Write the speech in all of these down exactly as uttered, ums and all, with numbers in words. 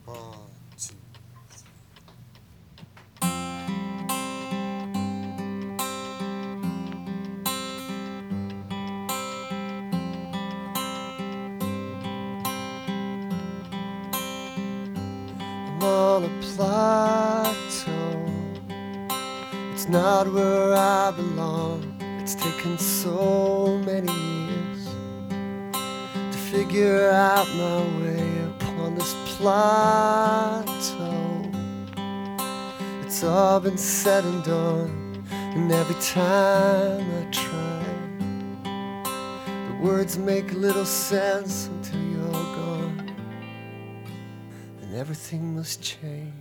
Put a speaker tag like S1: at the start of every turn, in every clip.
S1: One, two. I'm on a plateau. It's not where I belong. It's taken so many years to figure out my way upon this plateau. It's all been said and done, and every time I try, the words make little sense until you're gone, and everything must change.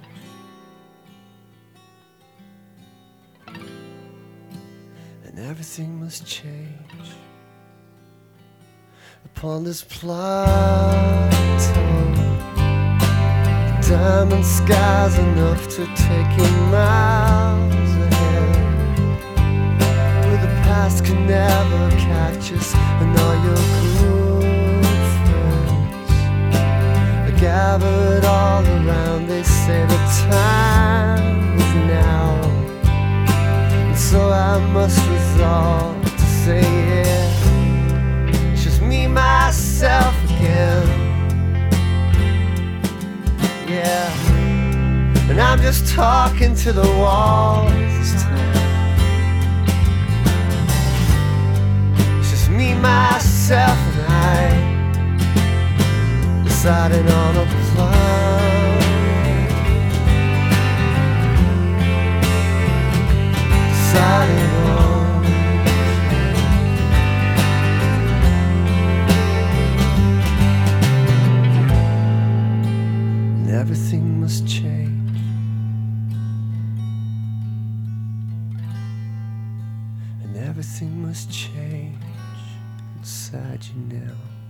S1: And everything must change upon this plateau. The diamond sky's enough to take you miles ahead, where the past can never catch us, and all your good friends are gathered all around. They say the time is now, and so I must resolve to say yeah. It's just me, myself again. Yeah, and I'm just talking to the walls this time. It's just me, myself, and I, deciding on a plan, deciding on. And everything must change, and everything must change inside you now.